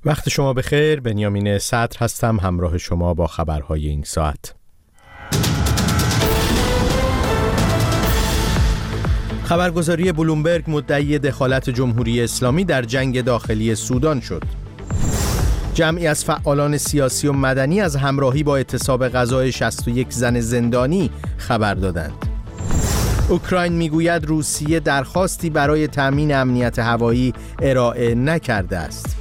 وقت شما بخیر، بنیامین صدر هستم، همراه شما با خبرهای این ساعت. خبرگزاری بلومبرگ مدعی دخالت جمهوری اسلامی در جنگ داخلی سودان شد. جمعی از فعالان سیاسی و مدنی از همراهی با اعتصاب غذای 61 زن زندانی خبر دادند. اوکراین میگوید روسیه درخواستی برای تامین امنیت هوایی ارائه نکرده است.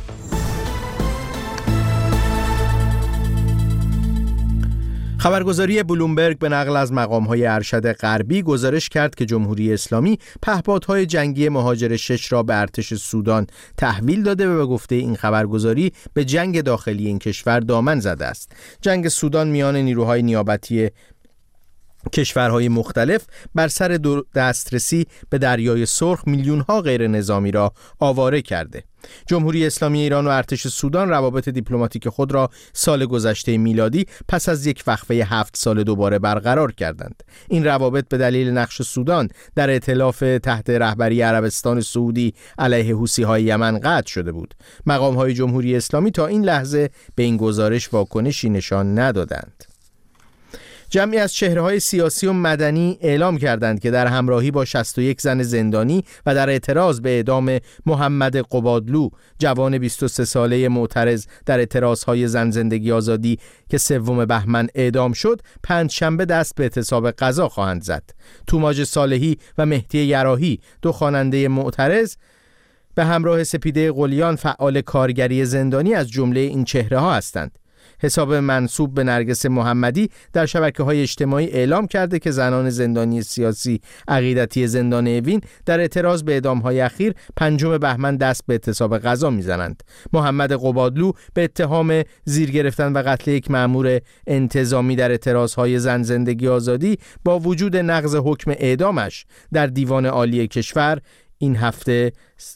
خبرگزاری بلومبرگ به نقل از مقام‌های ارشد غربی گزارش کرد که جمهوری اسلامی پهپادهای جنگی مهاجر 6 را به ارتش سودان تحویل داده و به گفته این خبرگزاری به جنگ داخلی این کشور دامن زده است. جنگ سودان میان نیروهای نیابتی کشورهای مختلف بر سر دسترسی به دریای سرخ میلیون‌ها غیر نظامی را آواره کرده. جمهوری اسلامی ایران و ارتش سودان روابط دیپلماتیک خود را سال گذشته میلادی پس از یک وقفه 7 ساله دوباره برقرار کردند. این روابط به دلیل نقش سودان در ائتلاف تحت رهبری عربستان سعودی علیه حوثی‌های یمن قطع شده بود. مقام‌های جمهوری اسلامی تا این لحظه به این گزارش واکنشی نشان ندادند. جمعی از چهره‌های سیاسی و مدنی اعلام کردند که در همراهی با 61 زن زندانی و در اعتراض به اعدام محمد قبادلو، جوان 23 ساله معترض در اعتراضهای زن زندگی آزادی که 3 بهمن اعدام شد، پنجشنبه دست به اعتصاب غذا خواهند زد. توماج صالحی و مهدی یراحی، 2 خواننده معترض، به همراه سپیده قلیان فعال کارگری زندانی از جمله این چهره‌ها هستند. حساب منسوب به نرگس محمدی در شبکه‌های اجتماعی اعلام کرده که زنان زندانی سیاسی عقیدتی زندان اوین در اعتراض به اعدام‌های اخیر 5 بهمن دست به اعتصاب غذا می‌زنند. محمد قبادلو به اتهام زیر گرفتن و قتل یک مأمور انتظامی در اعتراض‌های زن زندگی آزادی با وجود نقض حکم اعدامش در دیوان عالی کشور این هفته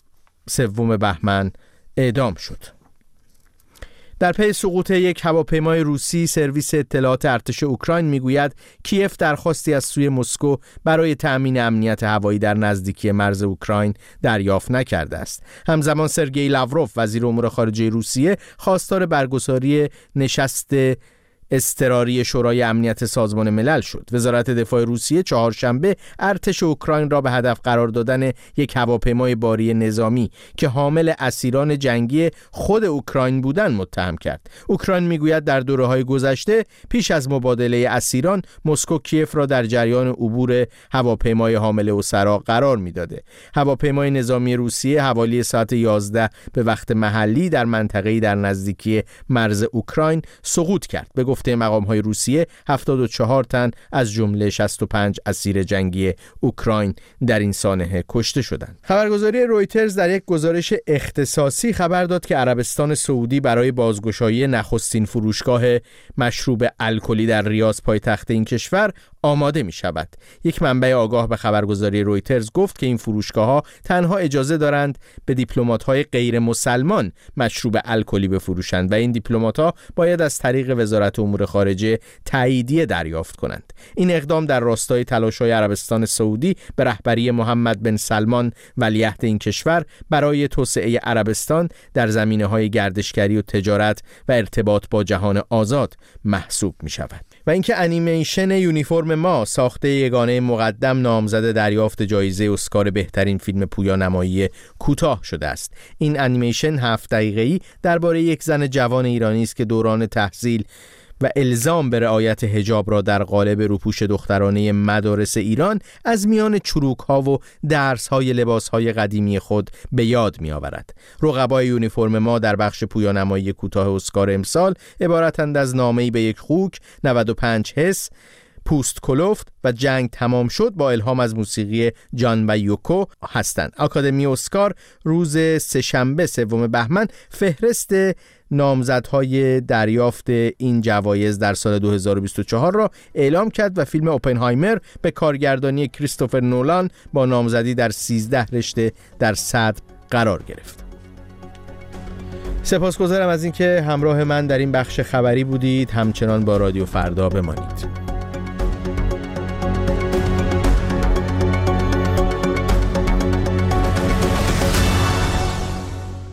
3 بهمن اعدام شد. در پی سقوط یک هواپیمای روسی، سرویس اطلاعات ارتش اوکراین میگوید کیف درخواستی از سوی مسکو برای تأمین امنیت هوایی در نزدیکی مرز اوکراین دریافت نکرده است. همزمان سرگئی لاوروف، وزیر امور خارجه روسیه، خواستار برگزاری نشست اضطراری شورای امنیت سازمان ملل شد. وزارت دفاع روسیه چهارشنبه ارتش اوکراین را به هدف قرار دادن یک هواپیمای باری نظامی که حامل اسیران جنگی خود اوکراین بودند متهم کرد. اوکراین میگوید در دوره‌های گذشته پیش از مبادله اسیران، مسکو کیف را در جریان عبور هواپیمای حامل اسرا قرار میداده. هواپیمای نظامی روسیه حوالی ساعت 11 به وقت محلی در منطقه‌ای در نزدیکی مرز اوکراین سقوط کرد. به گفته مقام‌های روسیه 74 تن از جمله 65 اسیر جنگی اوکراین در این سانحه کشته شدند. خبرگزاری رویترز در یک گزارش اختصاصی خبر داد که عربستان سعودی برای بازگشایی نخستین فروشگاه مشروب الکلی در ریاض، پایتخت این کشور، آماده می شود. یک منبع آگاه به خبرگزاری رویترز گفت که این فروشگاه‌ها تنها اجازه دارند به دیپلمات‌های غیر مسلمان مشروب الکلی بفروشند و این دیپلمات‌ها باید از طریق وزارت امور خارجه تاییدیه دریافت کنند. این اقدام در راستای تلاش‌های عربستان سعودی به رهبری محمد بن سلمان ولیعهد این کشور برای توسعه عربستان در زمینه‌های گردشگری و تجارت و ارتباط با جهان آزاد محسوب می‌شود. و اینکه انیمیشن یونیفرم ما، ساخته یگانه مقدم، نامزد دریافت جایزه اسکار بهترین فیلم پویانمایی کوتاه شده است. این انیمیشن 7 دقیقه‌ای درباره یک زن جوان ایرانی است که دوران تحصیل و الزام به رعایت حجاب را در قالب روپوش دخترانه مدارس ایران از میان چروک‌ها و درس‌های لباس‌های قدیمی خود به یاد می‌آورد. رقبای یونیفرم ما در بخش پویانمایی کوتاه اسکار امسال عبارتند از نامه‌ای به یک خوک، 95 حس، پوست کلفت و جنگ تمام شد با الهام از موسیقی جان و یوکو هستند. آکادمی اسکار روز سه‌شنبه 3 بهمن فهرست نامزدهای دریافت این جوایز در سال 2024 را اعلام کرد و فیلم اوپنهایمر به کارگردانی کریستوفر نولان با نامزدی در 13 رشته در صدر قرار گرفت. سپاسگزارم از اینکه همراه من در این بخش خبری بودید. همچنان با رادیو فردا بمانید.